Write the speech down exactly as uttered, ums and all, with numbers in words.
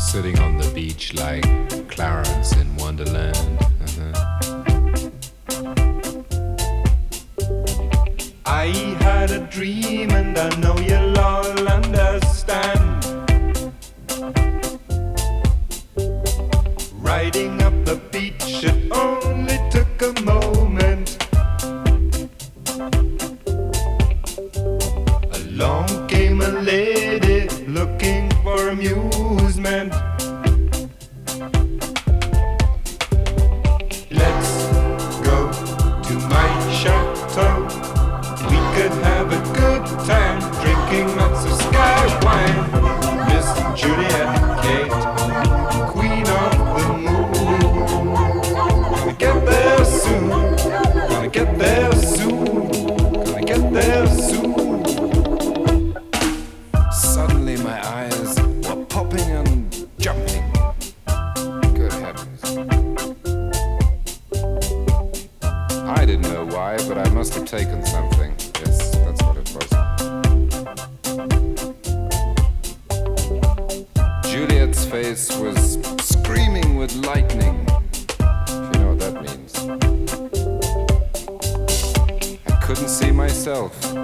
sitting on the beach like Clarence in Wonderland. Uh-huh. I had a dream and I know you'll all understand. Riding up the beach, it only took a moment. Along came a lady looking for amusement. Let's go to my chateau. We could have a good time drinking lots of sky wine. Miss Juliet Kate, queen of the moon. Gonna get there soon. Gonna get there soon. Gonna get there soon. Suddenly my eyes were popping and jumping. Good heavens. I didn't know why, but I must have taken something. Yes, that's what it was. Juliet's face was screaming with lightning, if you know what that means. I couldn't see myself.